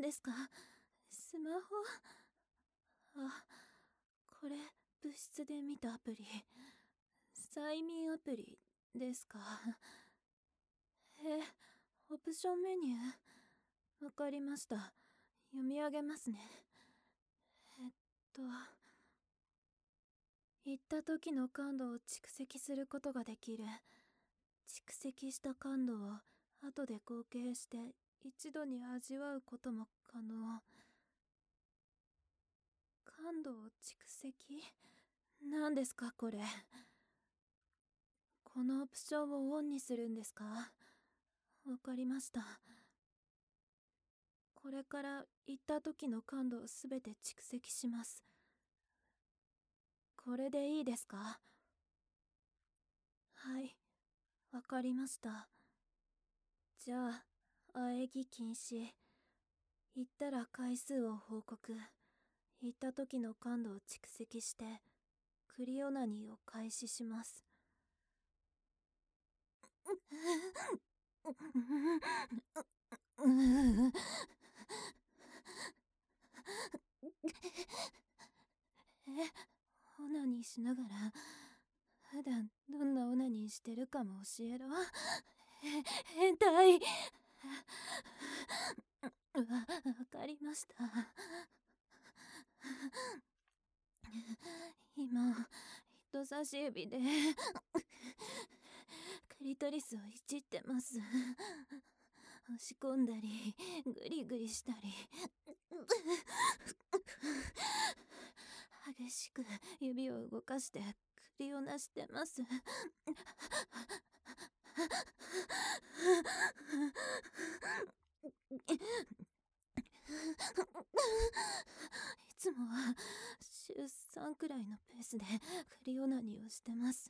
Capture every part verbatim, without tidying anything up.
ですか？スマホ。あ、これ部室で見たアプリ。催眠アプリですか？え、オプションメニュー。わかりました。読み上げますね。えっと行った時の感度を蓄積することができる。蓄積した感度を後で合計して一度に味わうことも可能。感度を蓄積？何ですかこれ。このオプションをオンにするんですか？わかりました。これから行った時の感度をすべて蓄積します。これでいいですか？はい、わかりました。じゃあ、喘ぎ禁止。行ったら回数を報告。行った時の感度を蓄積してクリオナニーを開始します。え、オナニーしながら普段どんなオナニーしてるかも教えろ。へ変態。わ、わかりました。今人差し指でクリトリスをいじってます。押し込んだりグリグリしたり激しく指を動かしてクリをなしてます。いつもは週さんくらいのペースでクリオナニーをしてます。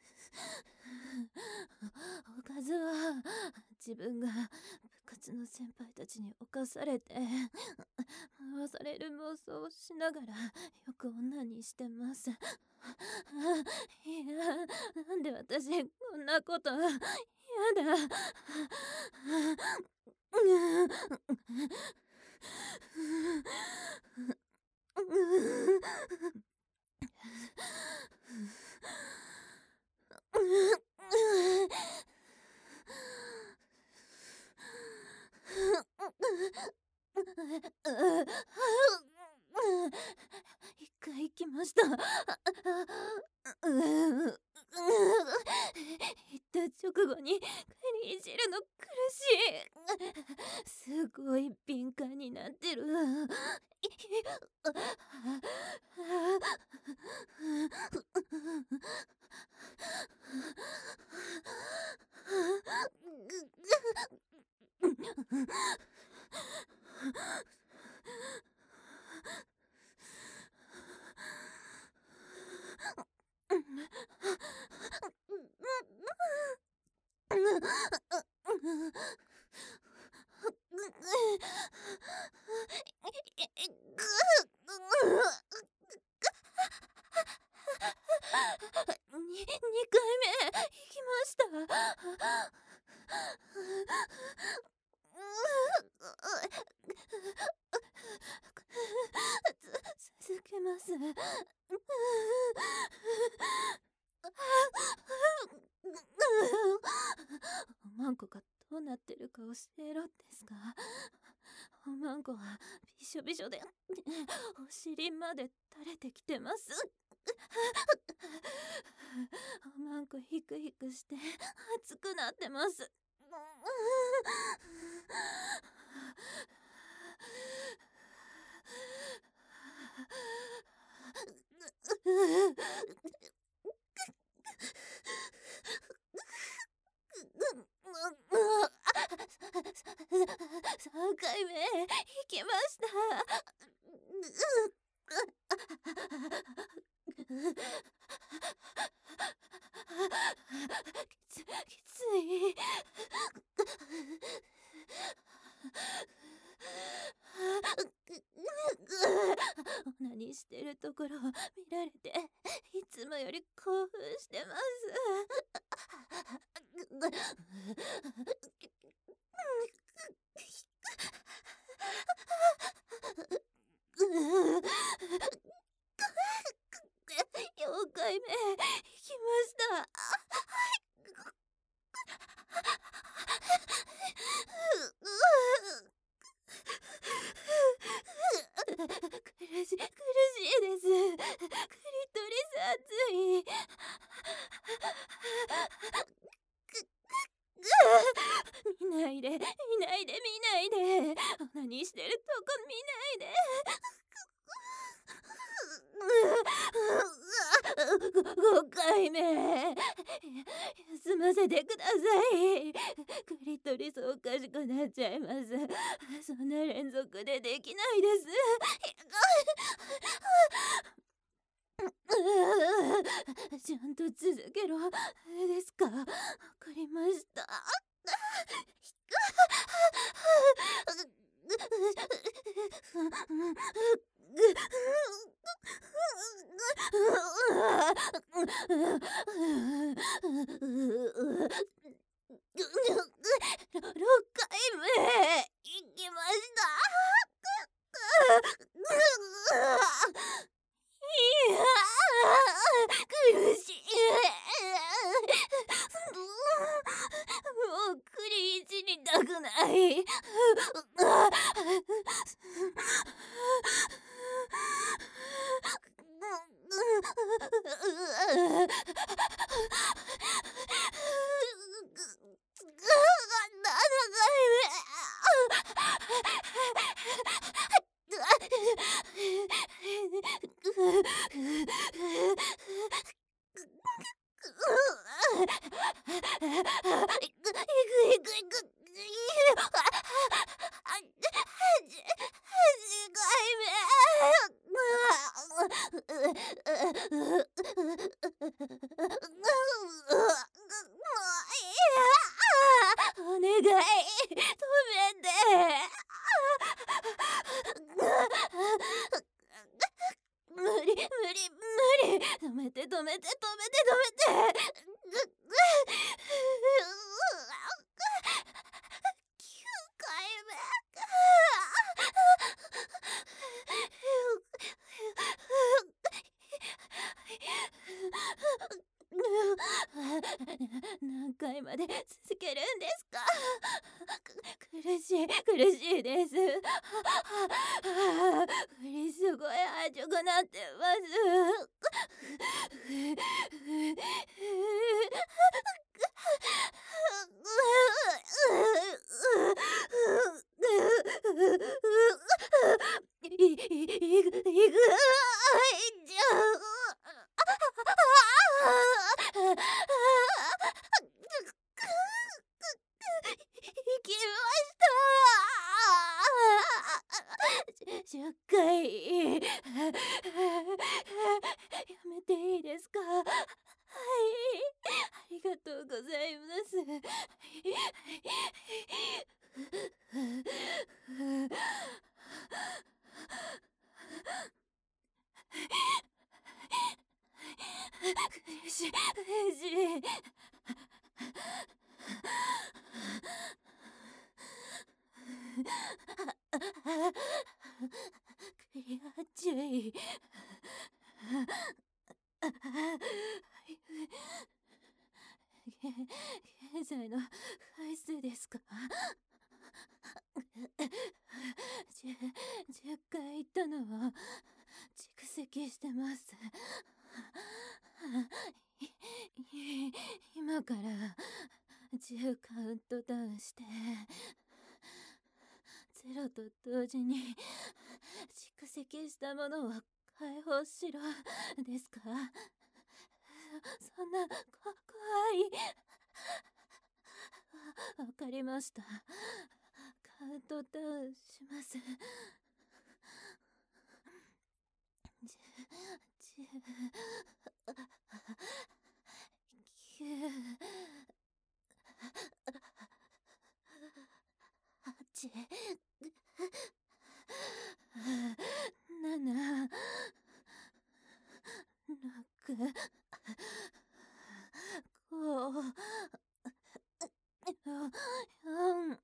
おかずは自分が部活の先輩たちに侵されて回される妄想をしながらよく女にしてます。いや、なんで私こんなこと。やだ。一回行きました。行った直後に栗いじるの苦しい。すごい敏感になってる。に、にかいめ行きました。つ続けます。おまんこがどうなってるか教えろですか？おまんこはびしょびしょでお尻まで垂れてきてます。おまんこヒクヒクして熱くなってます。さんかいめ行きました。きつ、きつい。オナニーしてるところを見られていつもより興奮してます。 いめ行きました。苦しい苦しいです。クリトリス熱い。見ないで見ないで見ないで。何してるとこ見ないで。ごかいめ休ませてください。クリトリスおかしくなっちゃいます。そんな連続でできないです。ちゃんと続けろですか。わかりました。ろっかいめ行きました。いや苦しい。もうクリいじりたくない。お願い止めて。無理無理無理。止めて止めて止めて止めて。きゅうかいめ。何回まで続けるんですか。苦しい苦しいです。クリすごい熱くなってます。いいくいくいくじゃ行きました。じゅっかいやめていいですか。はいありがとうございます。苦しい苦しい。クリア注意。現在の回数ですか。じゅじゅっかい行ったのを蓄積してます。今からじゅうカウントダウンしてゼロと同時に蓄積したものを解放しろですか。そんなこ怖い。わかりました。カウントダウンします。じゅじゅきゅうはちななろくごよん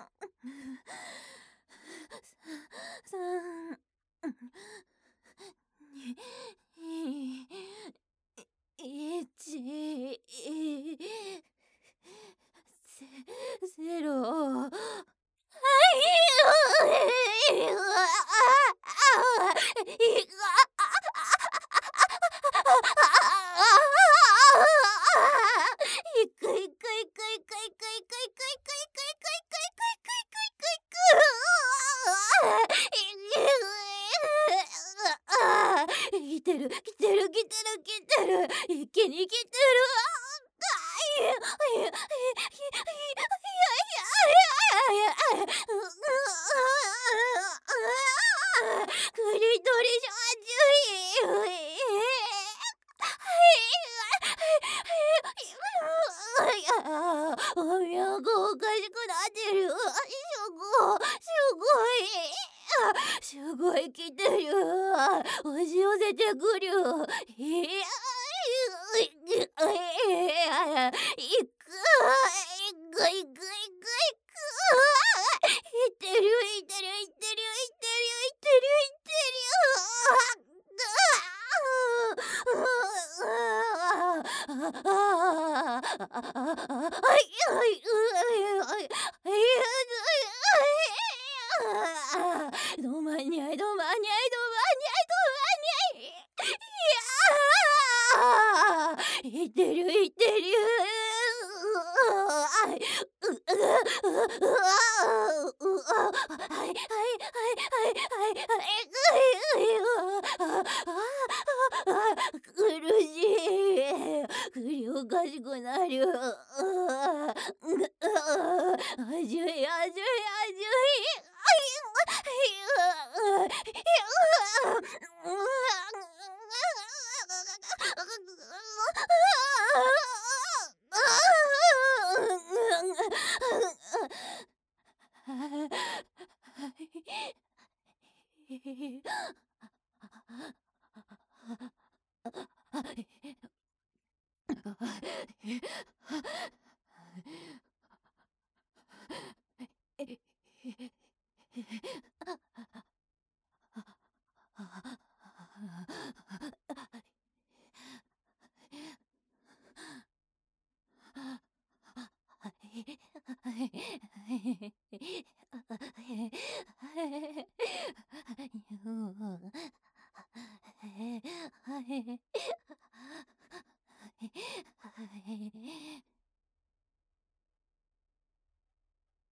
さんにきに来てる。あいやいやいやいやいやいやいやクリトリ少女いおみやがおかしくなってる。すごいすごいすごい来てる。押し寄せてくる。いやいくいくいくいくいくいってるいってるいってるいってるいってるいってる。どまにゃいどまにゃいどまにゃいどまにゃい。いやいってるいってる。はいはいはいはいはいはい苦しい。首おかしくなる。あじゅいあじゅいあじゅい。